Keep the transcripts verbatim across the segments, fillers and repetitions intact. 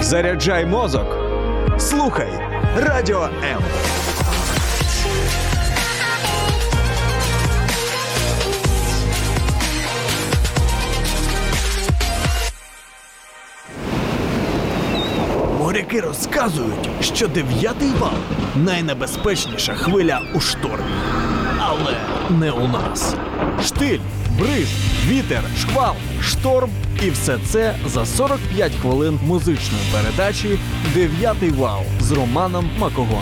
Заряджай мозок. Слухай Радіо М. Моряки розказують, що дев'ятий вал – найнебезпечніша хвиля у штормі. Але не у нас. Штиль, бриз, вітер, шквал, шторм і все це за сорок п'ять хвилин музичної передачі «Дев'ятий вал» з Романом Макогоном.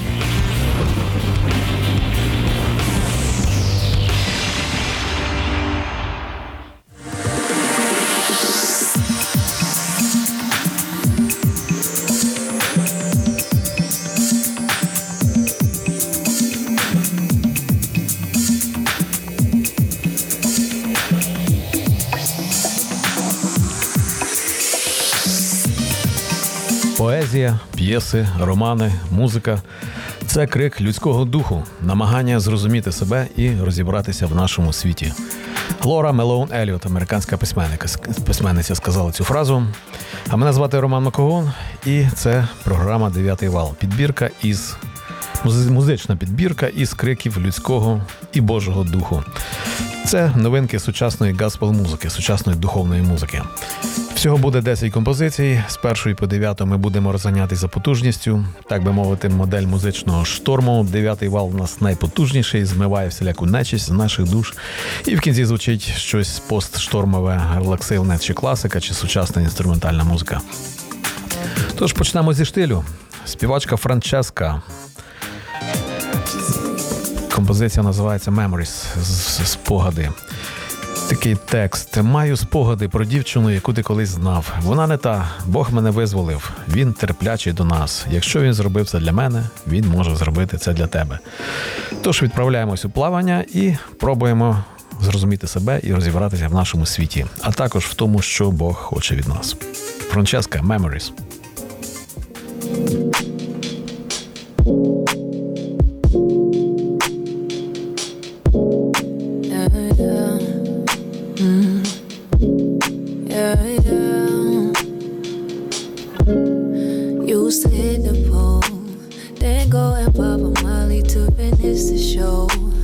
Поезія, п'єси, романи, музика – це крик людського духу, намагання зрозуміти себе і розібратися в нашому світі. Лора Мелоун Елліот, американська письменниця, письменниця, сказала цю фразу. А мене звати Роман Макогон, і це програма «Дев'ятий вал». Підбірка із музична підбірка із криків людського і Божого духу. Це новинки сучасної гаспел-музики, сучасної духовної музики. Всього буде десять композицій. З першої по дев'яту ми будемо розганятися за потужністю. Так би мовити, модель музичного шторму. Дев'ятий вал у нас найпотужніший, змиває всіляку нечисть з наших душ. І в кінці звучить щось постштормове, релаксивне, чи класика, чи сучасна інструментальна музика. Тож почнемо зі штилю. Співачка Франческа. Композиція називається «Memories» – «Спогади». Такий текст. «Маю спогади про дівчину, яку ти колись знав. Вона не та. Бог мене визволив. Він терплячий до нас. Якщо він зробив це для мене, він може зробити це для тебе». Тож відправляємось у плавання і пробуємо зрозуміти себе і розібратися в нашому світі, а також в тому, що Бог хоче від нас. Франческа, «Memories». Used to hit the pole, then go and pop a Molly to finish the show.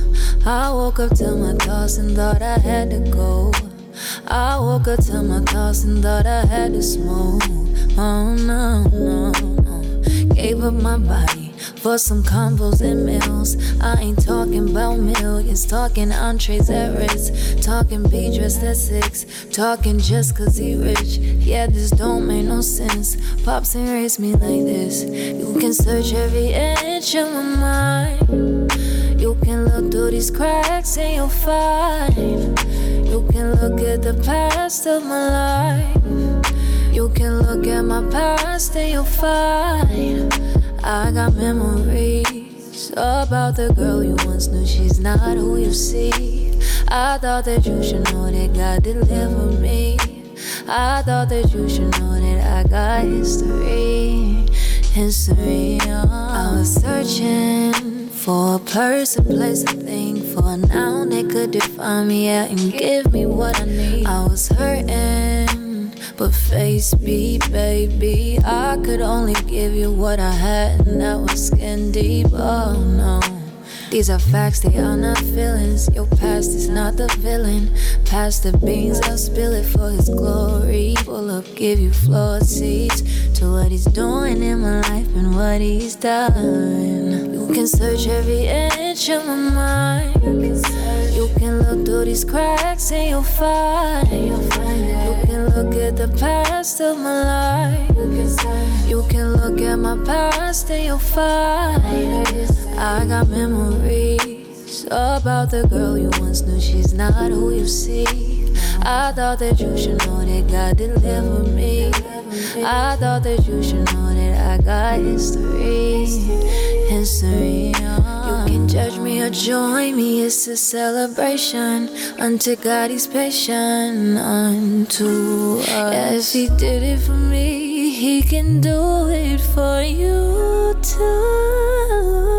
I woke up to my thoughts and thought I had to go. I woke up to my thoughts and thought I had to smoke. Oh no, no, no. Gave up my body for some combos and meals. I ain't talking about millions, talking entrees at Ritz, talking be dressed at six, talking just cause he rich. Yeah, this don't make no sense. Pops and raised me like this. You can search every inch of my mind. You can look through these cracks and you'll find. You can look at the past of my life. You can look at my past and you'll find I got memories about the girl you once knew. She's not who you see. I thought that you should know that God delivered me. I thought that you should know that I got history. History, oh. I was searching for a person, place, a thing, for a noun that could define me, yeah, and give me what I need. I was hurting, but face beat, baby, I could only give you what I had, and that was skin deep. Oh no, these are facts, they are not feelings. Your past is not the villain. Pass the beans, I'll spill it for his glory. Pull up, give you floor seats to what he's doing in my life and what he's done. You can search every inch of my mind. You can look through these cracks and you'll find. You can look at the past of my life. You can look at my past and you'll find I got memories about the girl you once knew. She's not who you see. I thought that you should know that God delivered me. I thought that you should know that I got history. History, oh. You can judge me or join me, it's a celebration. Unto God he's patient, unto us. Yeah, if he did it for me, he can do it for you too.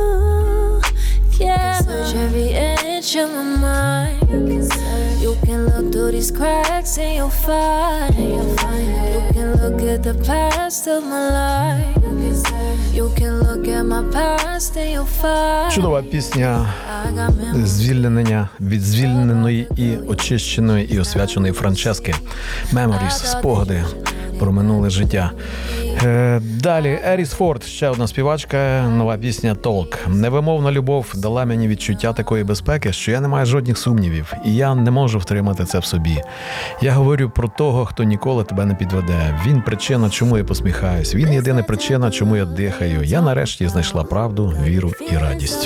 Yeah, search every inch of my mind. You can look through these cracks and you'll find. You can look at the past of my life. You can look at my past and you'll find. Чудова пісня I got memories. звільнення від звільненої і очищеної і освяченої Франчески. Memories, спогади про минуле життя. Е, далі Еріс Форд, ще одна співачка, нова пісня «Talk». Невимовна любов дала мені відчуття такої безпеки, що я не маю жодних сумнівів, і я не можу втримати це в собі. Я говорю про того, хто ніколи тебе не підведе. Він причина, чому я посміхаюсь. Він єдина причина, чому я дихаю. Я нарешті знайшла правду, віру і радість.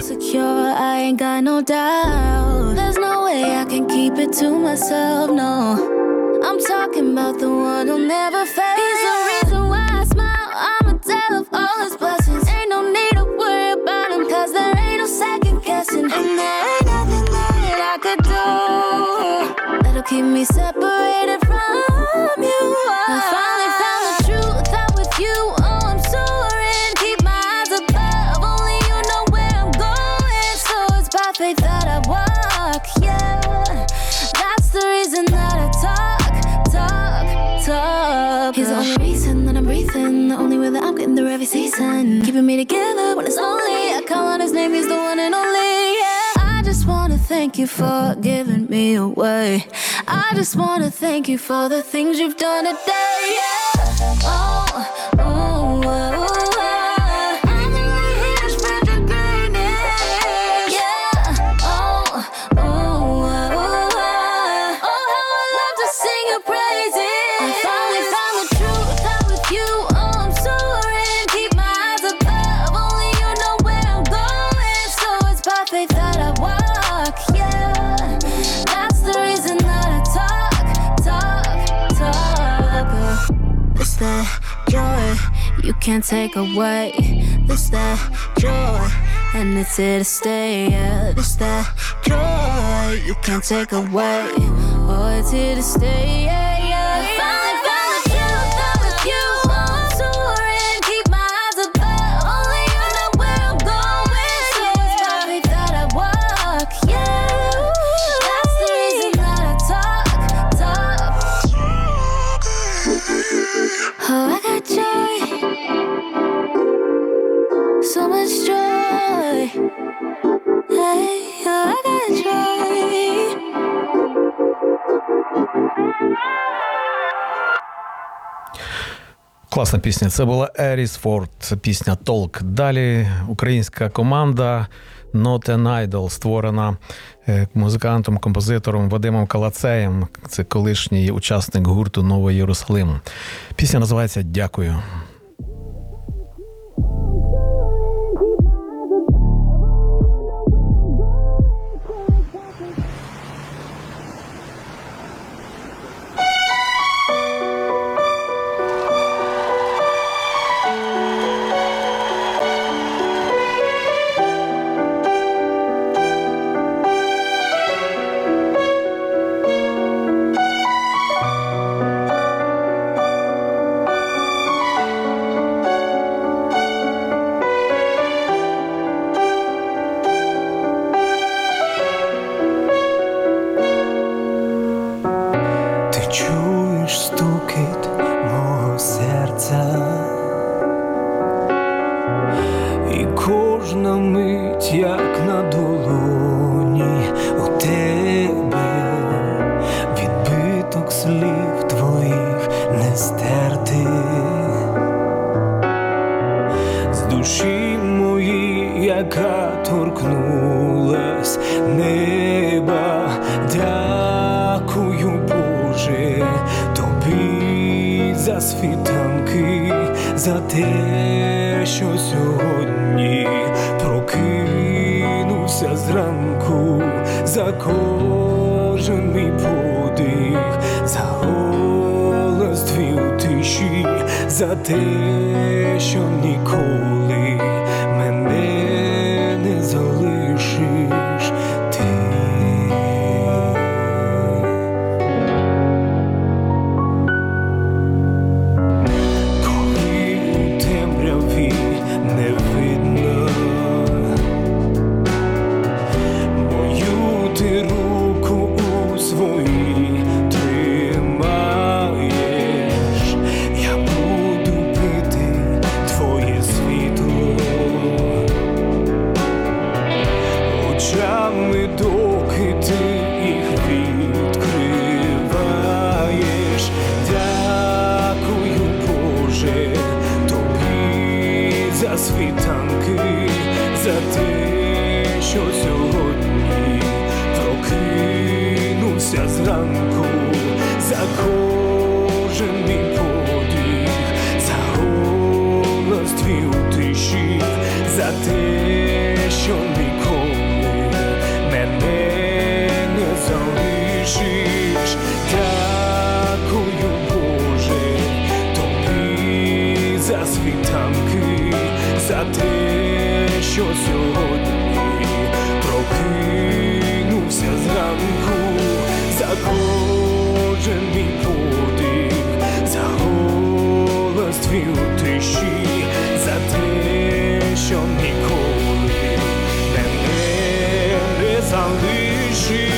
I'm talking about the one who'll never fail. He's the reason why I smile. I'ma tell of all his blessings. Ain't no need to worry about him, cause there ain't no second guessing. And there ain't nothing that I could do that'll keep me separated from you. I finally found the truth out with you. Oh, I'm soaring. Keep my eyes above. Only you know where I'm going. So it's by faith that I walk, yeah. That's the reason that I talk. Talk. He's the only reason that I'm breathing, the only way that I'm getting through every season, keeping me together when it's lonely. I call on his name, he's the one and only. Yeah. I just wanna thank you for giving me away. I just wanna thank you for the things you've done today. Yeah. Oh, oh, oh, oh. I'm really here to spread your greatness. Yeah. Oh, oh, oh, oh. Oh, how I love to sing your praises. I finally found the truth out with you. Oh, I'm soaring. Keep my eyes above. Only you know where I'm going. So it's by faith that I walk, yeah. That's the reason that I talk, talk, talk. It's that joy you can't take away. It's that joy and it's here to stay, yeah. It's that joy you can't take away. Oh, it's here to stay, yeah, yeah. I finally found the truth out with you. Oh, I'm soaring. Keep my eyes above. Only you know where I'm going. So it's by faith that I walk, yeah. That's the reason that I talk, talk. Oh, I got joy. So much joy. Hey, oh, I got joy. Класна пісня. Це була Еріс Форд, пісня «Talk». Далі українська команда Not an Idol, створена музикантом, композитором Вадимом Калацеєм. Це колишній учасник гурту «Новий Єрусалим». Пісня називається «Дякую». За те, що ніколи мене не залишиш ти. Коли у темряві не видно мою ти руку у своїй тримаєш, я буду те, що сьогодні прокинувся зранку, за кожен мій подих, за голос твій у тиші, за те, що ніколи мене не залишиш.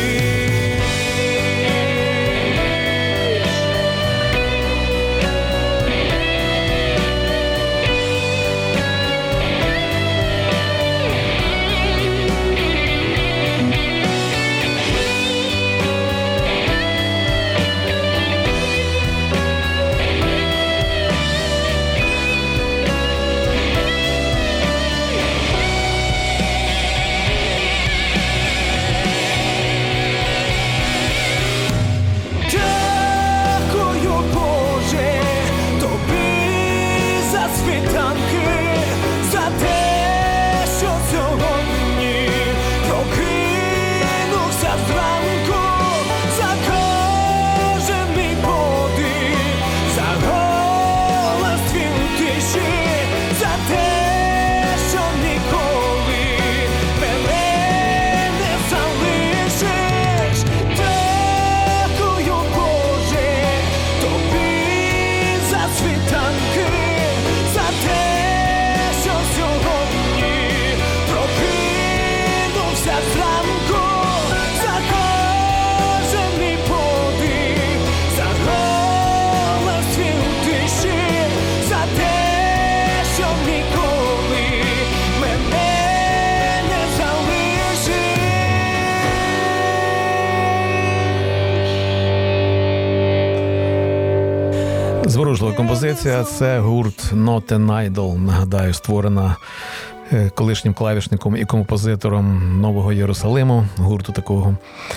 Зворушлива композиція. Це гурт Not an Idol. Нагадаю, створена колишнім клавішником і композитором Нового Єрусалиму, гурту такого.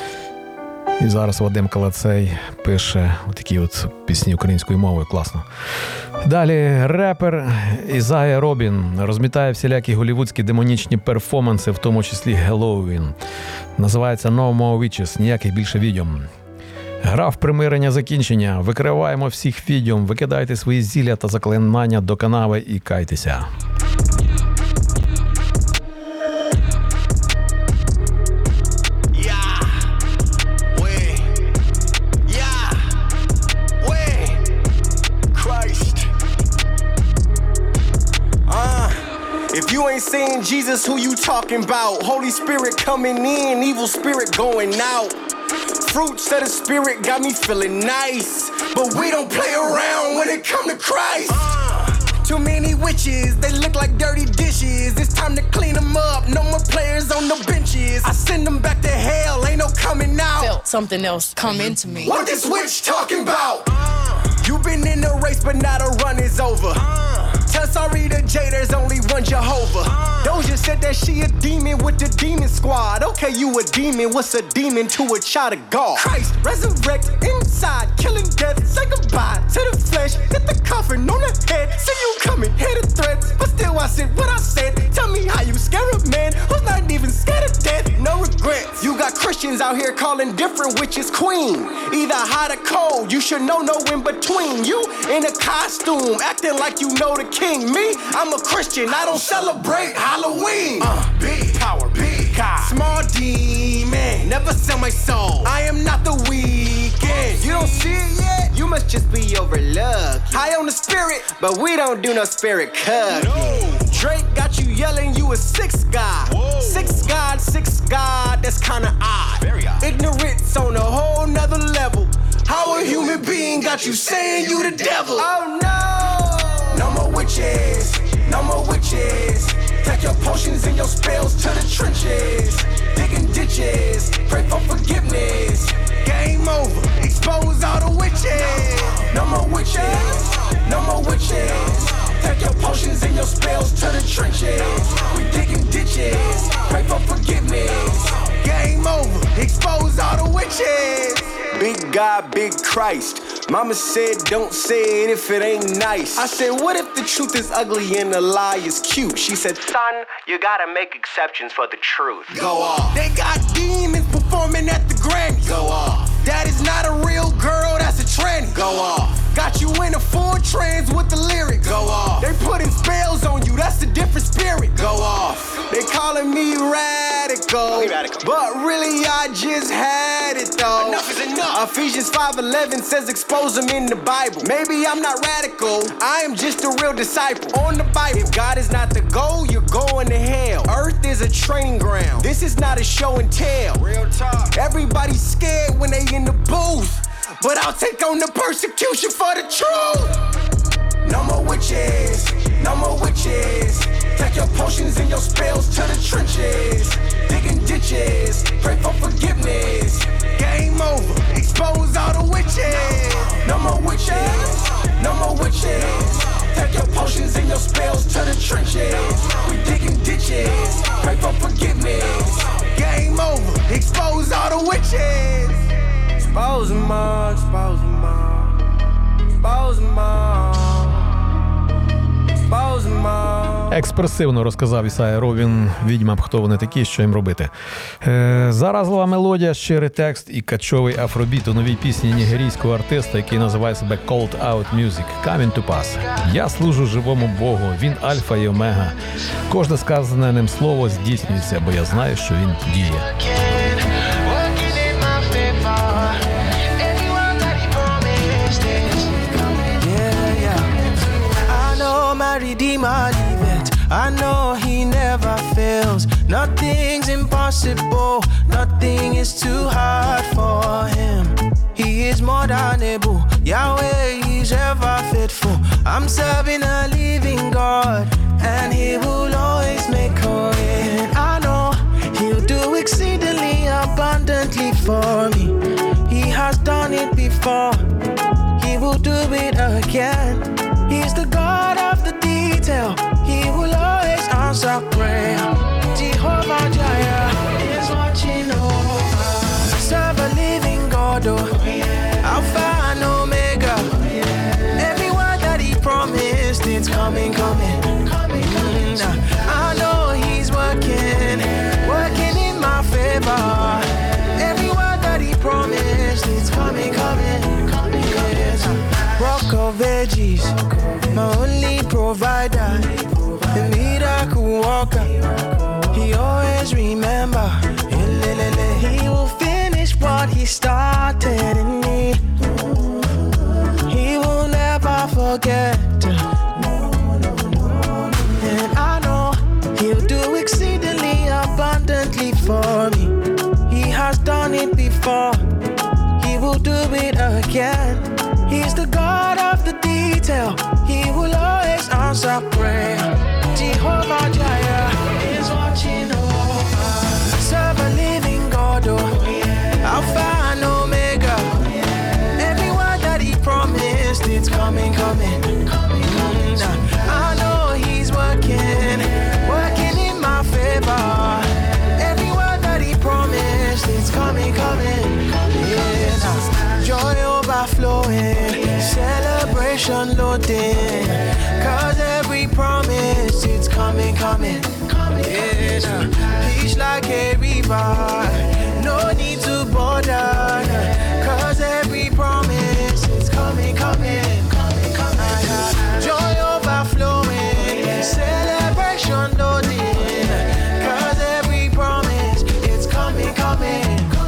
І зараз Вадим Калацей пише такі от пісні українською мовою. Класно. Далі репер Ізайя Робін розмітає всілякі голівудські демонічні перформанси, в тому числі Halloween. Називається No More Witches, ніяких більше відьом. Грав примирення закінчення. Викриваємо всіх відьом, викидайте свої зілля та заклинання до канави і кайтеся. If you ain't saying Jesus, who you talking about? Holy Spirit coming in, evil spirit going out. Fruits of the Spirit got me feeling nice, but we don't play around when it come to Christ. Uh, too many witches, they look like dirty dishes. It's time to clean them up, no more players on the benches. I send them back to hell, ain't no coming out. Felt something else come into me. What this witch talking about? Uh, you been in the race, but now the run is over. Uh, Tell sorry to Jay, there's only one Jehovah. Uh, Doja said that she a demon with the demon squad. Okay, you a demon, what's a demon to a child of God? Christ, resurrect inside, killing death. Say goodbye to the flesh, hit the coffin on the head. See you coming, hear the threats, but still I said what I said. Tell me how you scare a man who's not even scared of death. No regrets. You got Christians out here calling different witches queen. Either hot or cold, you should know no in between. You in a costume, acting like you know the king. Me, I'm a Christian, I don't celebrate Halloween. Uh, big power, big God. Small demon, never sell my soul. I am not the weekend. You don't see it yet? You must just be overlooked. High on the spirit, but we don't do no spirit cut. No. Drake got you yelling you a six god. Whoa. Six god, six god, that's kinda odd. Very odd. Ignorance on a whole nother level. How a human being got you saying you the devil? Oh no! No more witches, no more witches. Take your potions and your spells to the trenches. Digging ditches, pray for forgiveness. Game over, expose all the witches. No more witches, no more witches. Take your potions and your spells to the trenches. We digging ditches, pray for forgiveness. Game over, expose all the witches. Big God, big Christ. Mama said don't say it if it ain't nice. I said what if the truth is ugly and the lie is cute? She said son, you gotta make exceptions for the truth. Go off. They got demons performing at the Grammys. Go off. That is not a real girl, that's a tranny. Go off. Got you in a full trance with the lyrics. Go off. They putting spells on you, that's a different spirit. Go off. They calling me radical, radical. But really I just had it though. Enough is enough. Ephesians five eleven says expose them in the Bible. Maybe I'm not radical, I am just a real disciple. On the Bible, if God is not the goal, you're going to hell. Earth is a training ground. This is not a show and tell. Real talk. Everybody's scared when they in the booth, but I'll take on the persecution for the truth. No more witches, no more witches. Take your potions and your spells to the trenches. Digging ditches, pray for forgiveness. Game over, expose all the witches. No more witches, no more witches. Take your potions and your spells to the trenches. We digging ditches, pray for forgiveness. Game over, expose all the witches. Expose them all, expose them all. Expose them all. Expose them all. Експресивно розказав Ісайя Робін відьмам, хто вони такі, що їм робити. Е, заразлива мелодія, щирий текст і качовий афробіт у новій пісні нігерійського артиста, який називає себе Called Out Music, Coming to Pass. Я служу живому Богу, він альфа і омега. Кожне сказане ним слово здійснюється, бо я знаю, що він діє. My Redeemer liveth. I know he never fails. Nothing's impossible. Nothing is too hard for him. He is more than able. Yahweh is ever faithful. I'm serving a living God, and he will always make a way. I know he'll do exceedingly abundantly for me. He has done it before. He will do it again. He's the God of the detail. He will always answer prayer. Jehovah Jireh is watching over. Serve a living God, oh, Alpha and Omega. Every word that he promised, it's coming, coming. Mm, I know he's working, working in my favor. Every word that he promised, it's coming, coming. Yes. Rock of Ages, my only provider, the miracle worker. He always remember. He will finish what he started in me. He will never forget. And I know he'll do exceedingly abundantly for me. He has done it before. He will do it again. He's the God of the detail. He will always answer prayer. Jehovah Jireh is watching over. Serve a living God, oh, Alpha and Omega. Every word that he promised, it's coming, coming. Mm, I know he's working, working in my favor. Every word that he promised, it's coming, coming. Yes. Joy overflowing, celebration loading. Cause every promise, it's coming, coming. Yes. Peace like a river, no need to bother. Cause every promise, it's coming, coming. Joy overflowing, celebration loading. Cause every promise, it's coming, coming.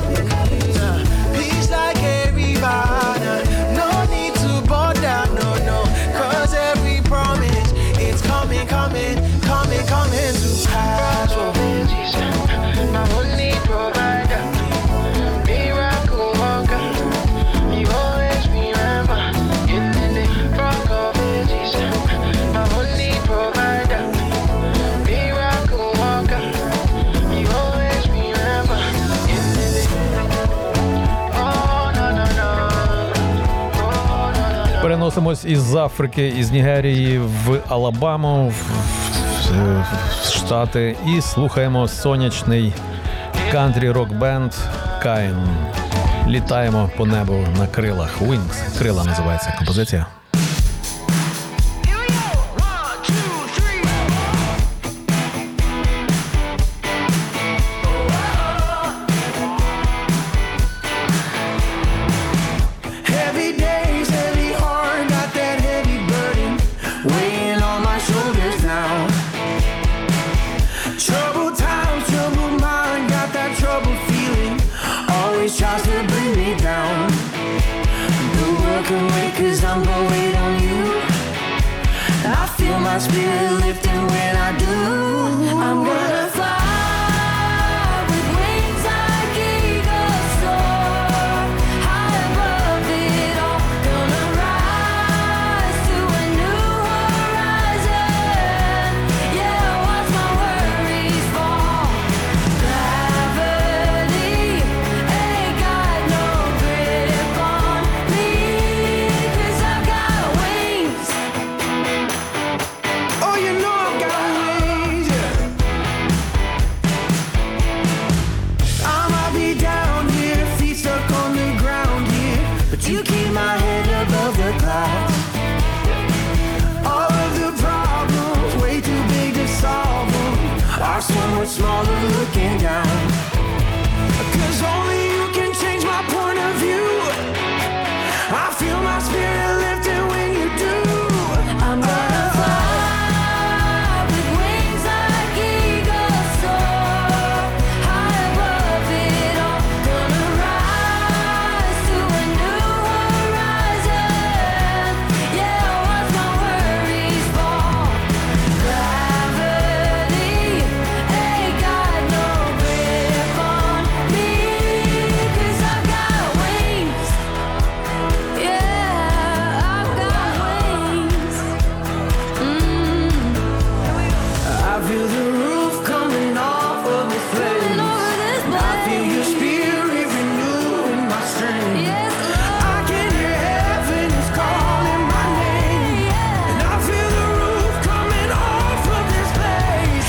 Peace like a river, no need to bother, no, no. Cause every promise, it's coming, coming, coming, coming to pass. My only provider, miracle worker. You always remember. In the rock of ages, my only provider, miracle worker. You always remember. In the oh no no no, oh no no no. Переносимось із Африки, із Нігерії в Алабаму, в, в, в Штати, і слухаємо сонячний кантрі-рок-бенд Каїн. Літаємо по небу на крилах. Wings. Крила називається композиція. Heavy days, heavy heart. my spirit lifting when I do. I'm gonna fly with wings like eagles soar high above it all. Gonna rise to a new horizon. Yeah, watch my worries fall. Gravity ain't got no grip on me, 'cause I've got wings. Oh, you know I've got wings, yeah. I'ma be down here, feet stuck on the ground here, but you keep my head above the clouds. All of the problems, way too big to solve them, are so much smaller looking down. 'Cause only you can change my point of view. I feel my spirit lifting when you do. I'm gonna fly with wings like eagles soar high above it all. Gonna rise to a new horizon. Yeah, watch my worries fall. Gravity ain't got no grip on me, 'cause I've got wings. Yeah, I've got wings. Mm. I feel the roof coming off of this place. I feel your spirit renewing my strength. I can hear heaven is calling my name. And I feel the roof coming off of this place.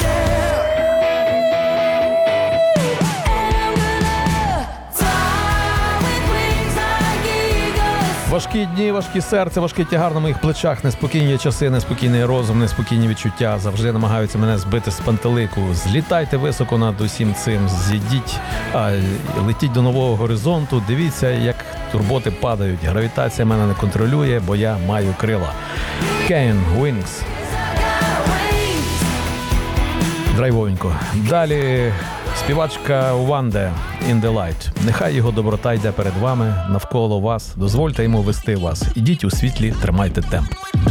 And I'm gonna fly with wings like eagles. Важкі дні, важкі серце, важкий тягар на моїх плечах, неспокійні часи, неспокійний розум, неспокійні відчуття завжди намагаються мене збити з пантелику. Злітайте високо над усім цим, з'їдіть, а, летіть до нового горизонту, дивіться, як турботи падають. Гравітація мене не контролює, бо я маю крила. Kane, Wings. Драйвовенько. Далі співачка Ванде, In the Light. Нехай його доброта йде перед вами, навколо вас. Дозвольте йому вести вас. Ідіть у світлі, тримайте темп.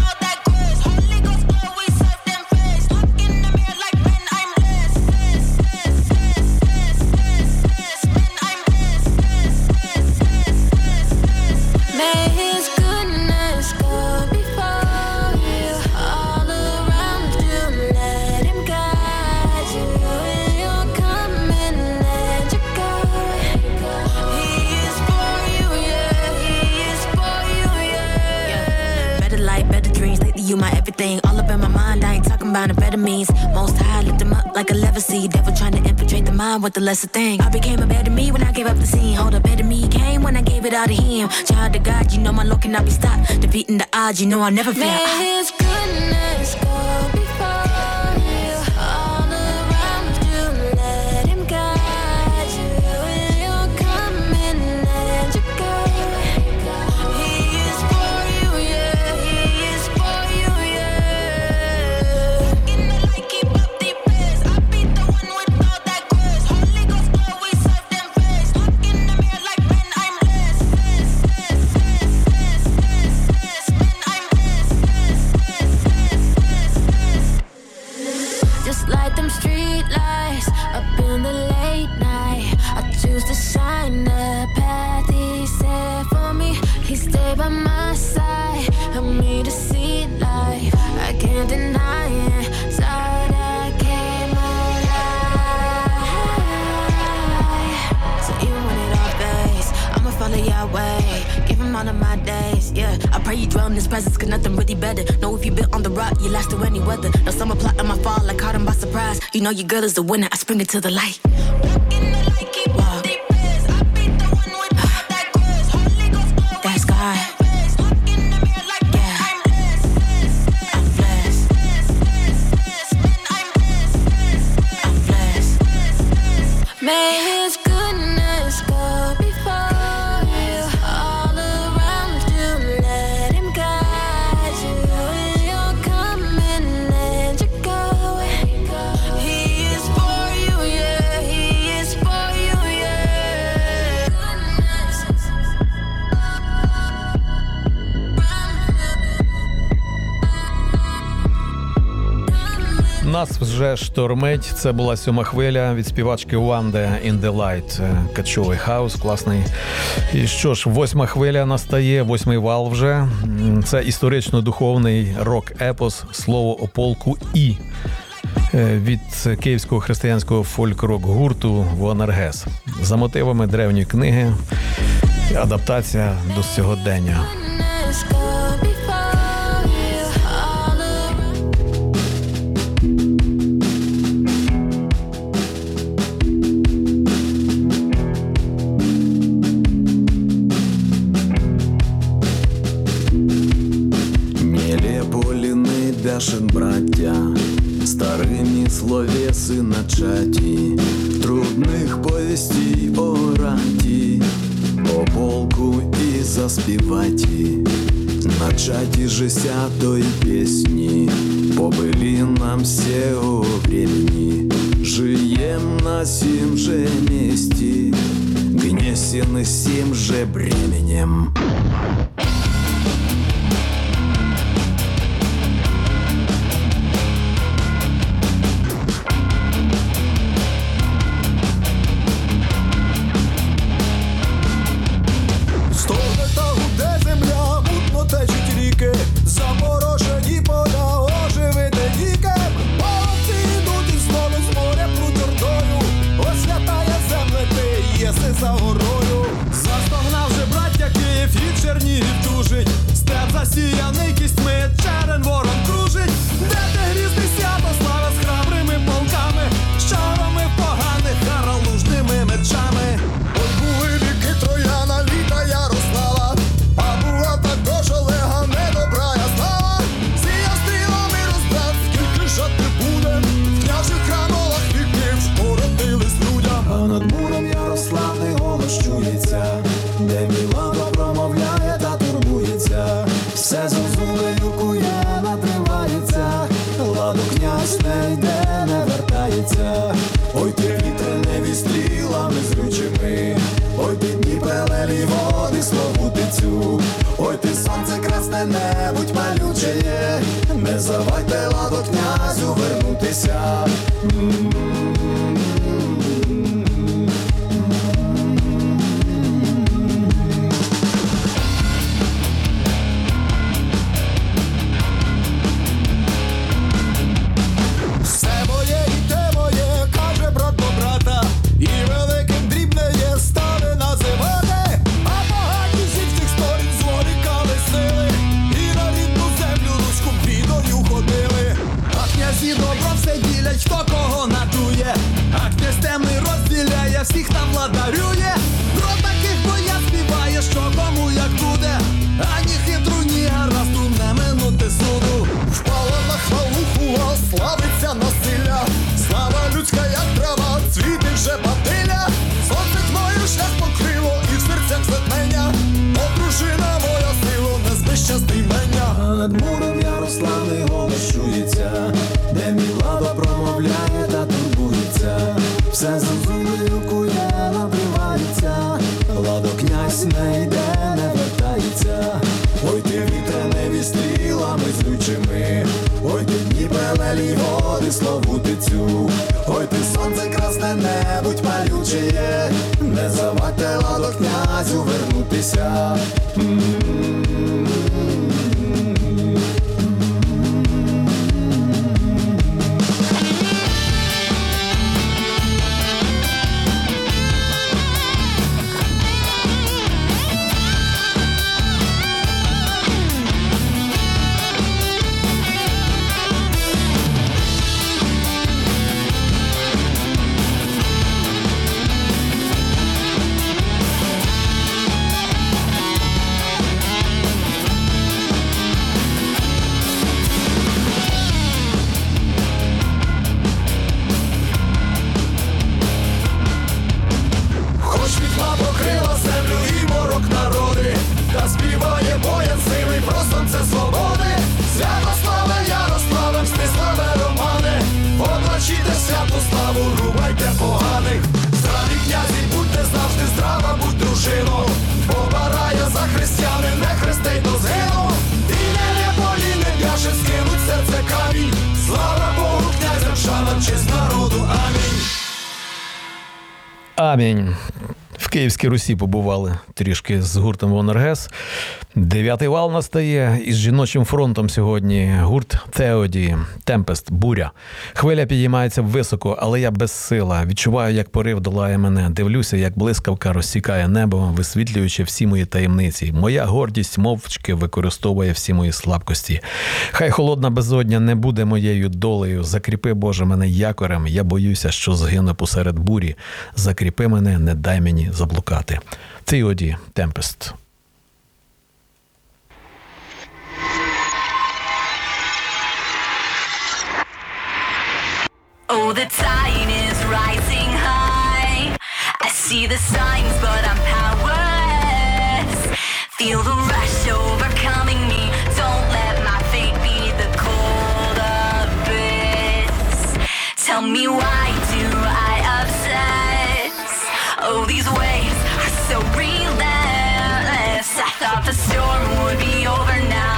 May His goodness go before you, all around you. Let Him guide you when you're coming and you're going. He is for you, yeah. He is for you, yeah. Better life, better dreams. Lately, you my everything. All up in my mind, I ain't talking about amphetamines. Most high, lift them up like a lever seed. Devil trying to infiltrate the mind with the lesser thing. I became a better me when I gave up the scene. Hold up, better me came when I gave it all to Him. Child of God, you know my Lord cannot be stopped. Defeating the odds, you know I'll never fail. May His goodness go before you, all around you. Let Him guide you when you're coming and you're going. He is for you, yeah. He is for you, yeah. In the light, keep up the pace. I be the one with all that grace. Holy Ghost glow, we serve them face. Look in the mirror like when I'm less. When I'm Just like them street lights up in the late night, I choose to shine the path He set for me. He stayed by my side, help me to see life. I can't deny it, side I came alive. So even when it all fades, I'ma follow your way. Give Him all of my days, yeah. I pray you dwell in His presence, cause nothing really better. Know if you built on the rock, you last through any weather. No summer plot on my fall, like caught him by surprise. You know your girl is the winner, I spring it to the light. Walk in the light, keep up the pace. I be the one with all that grace. Holy Ghost glow, we That's serve God. them face. Look in the mirror like when I'm less. I'm blessed. When I'm I'm blessed. May His goodness go before you, all around you. Let Him guide you when you're coming and you're going. He is for you, yeah. He нас вже штормить. Це була сьома хвиля від співачки Ванде «In the Light». Качовий хаус, класний. І що ж, восьма хвиля настає, восьмий вал вже. Це історично-духовний рок-епос «Слово о полку І» від київського християнського фольк-рок-гурту «Вонергес». За мотивами древньої книги, адаптація до сьогодення. Бяшин браття, старыми словесы начати, трудных повестей о раті, о полку і заспіваті, начати же сятой песни, побыли нам все о времени, жием на сим же месте, гнесены сим же бременем. Заморожені поля, оживити діким. Молодці йдуть із знову з моря плуть ордою. Освятає земле ти, єси за горою. Застогнав же браття Київ і Чернігів тужить. Степ засіяний кістьми, черен ворон кружить. Де те грізний Святослава з храбрими полками, щарами поганих харалужними мечами. Ой, були віки Трояна, літа Ярослава, а була також Олега недобра. Жати буде, в княжих храмолах віків шпоротились людям. А над муром Ярославний голос чується, де Мілана промовляє та турбується. Все зозулею кує, натривається, ладу князь не йде, не вертається. Ой ти вітре неві стрілами зрючими, ой ти Дніпре лелі води Словутицю, ой ти сонце красне небудь малючеє, не завайте ладу князю вернутися. Все моє і те моє, каже брат до брата, і великим дрібне є стане називати. А погані зі всіх сторін зворікали сили, і на рідну землю руську бідою ходили. А князі добро все ділять, хто кого надує, а князь темний розділяє, всіх там владарює. Про таких боя співає, що кому як буде, ані хитру, ні гаразду не минути суду. Впала на хвалуху, а славиться насилля, слава людська, як трава, цвіти вже батиля. Сонце тьмою шлях покрило і в серцях затмення, о дружина моя сило, не знищасти ймення. А над муром Ярославний голос чується, де Мілада промовляє та турбується. Все зозулею кує, набривається, ладо князь не йде, не вертається. Ой ти вітре неві стрілами злючими, ой ти Дніпре лелі води Словутицю, ой ти сонце красне небудь малючеє, не завадьте ладо князю вернутися. Амінь. В Київській Русі побували трішки з гуртом Вонергес. Дев'ятий вал настає із жіночим фронтом сьогодні. Гурт Theody, Tempest, буря. Хвиля підіймається високо, але я безсила. Відчуваю, як порив долає мене. Дивлюся, як блискавка розсікає небо, висвітлюючи всі мої таємниці. Моя гордість мовчки використовує всі мої слабкості. Хай холодна безодня не буде моєю долею. Закріпи, Боже, мене якорем. Я боюся, що згину посеред бурі. Закріпи мене, не дай мені заблукати. Theody, Tempest. Oh, the tide is rising high. I see the signs, but I'm powerless. Feel the rush overcoming me. Don't let my fate be the cold abyss. Tell me, why do I obsess? Oh, these waves are so relentless. I thought the storm would be over now.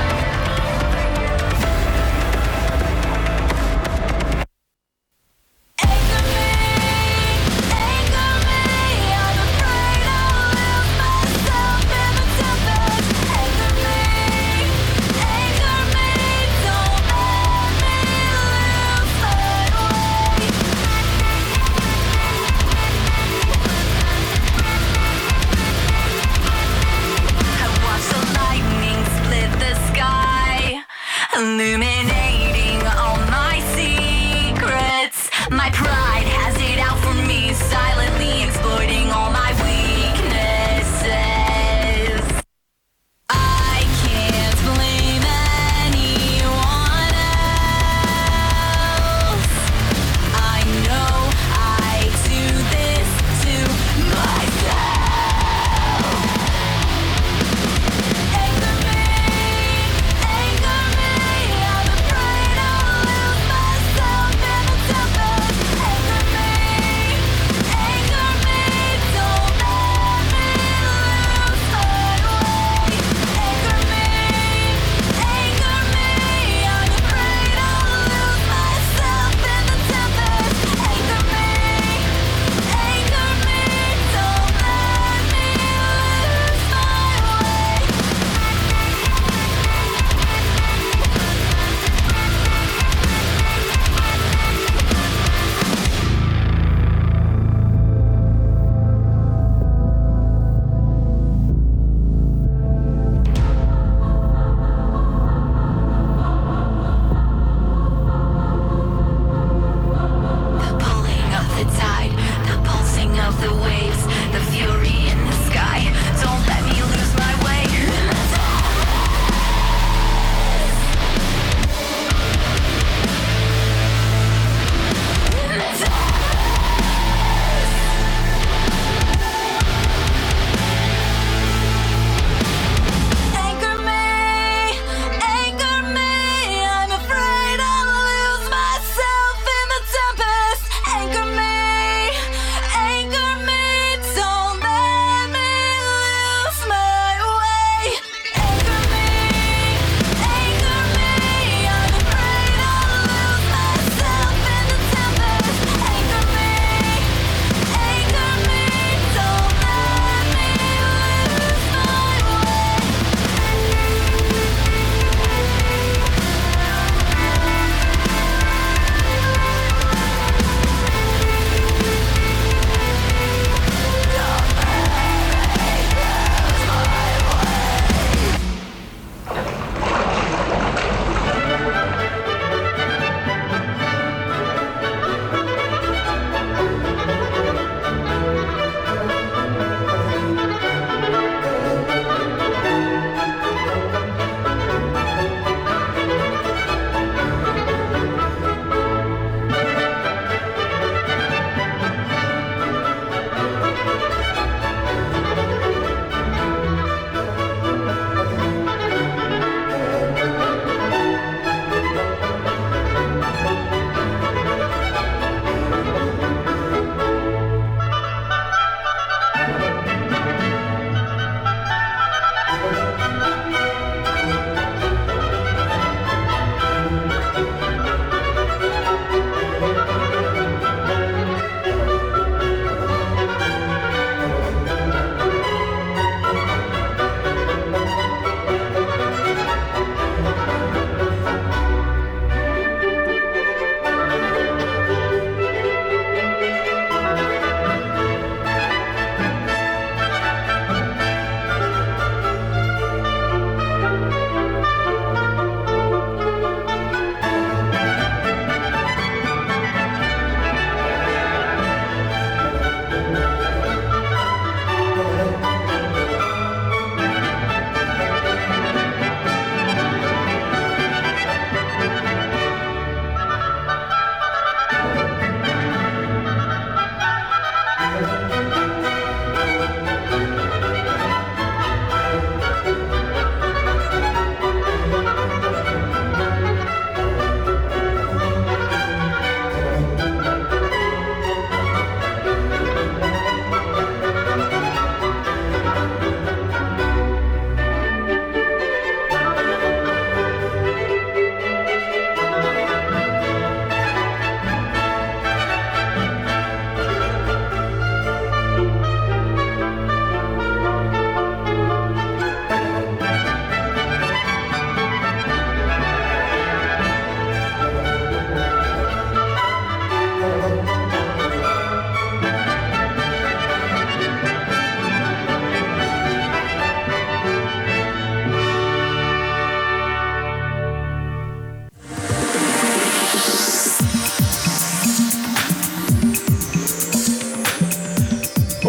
Illuminating all my secrets. My pride has it out for me, silently exploiting all my weaknesses. I can't blame anyone else. I know I do this to myself. Anger me, anger me.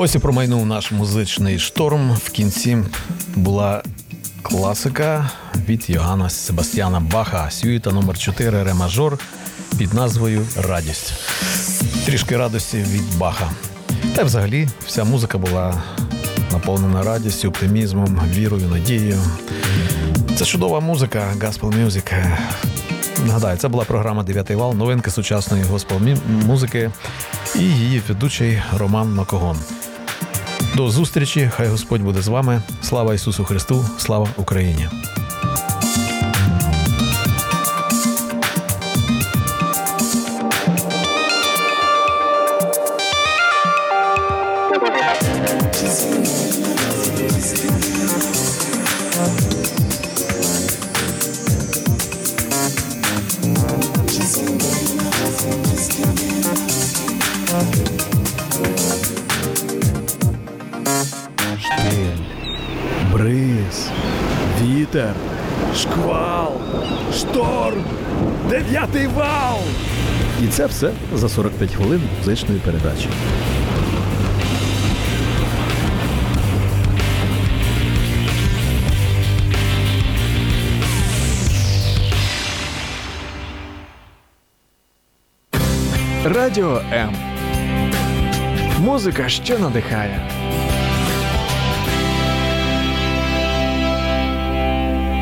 Ось і промайнув наш музичний шторм. В кінці була класика від Йоганна Себастьяна Баха, сюїта номер чотири ре мажор під назвою «Радість». Трішки радості від Баха. Та й взагалі вся музика була наповнена радістю, оптимізмом, вірою, надією. Це чудова музика, gospel music. Нагадаю, це була програма «Дев'ятий вал», новинки сучасної госпел-музики і її ведучий Роман Макогон. До зустрічі, хай Господь буде з вами. Слава Ісусу Христу, слава Україні! Штиль, бриз, вітер, шквал, шторм, дев'ятий вал. І це все за сорок п'ять хвилин музичної передачі. Радіо М. Музика, що надихає.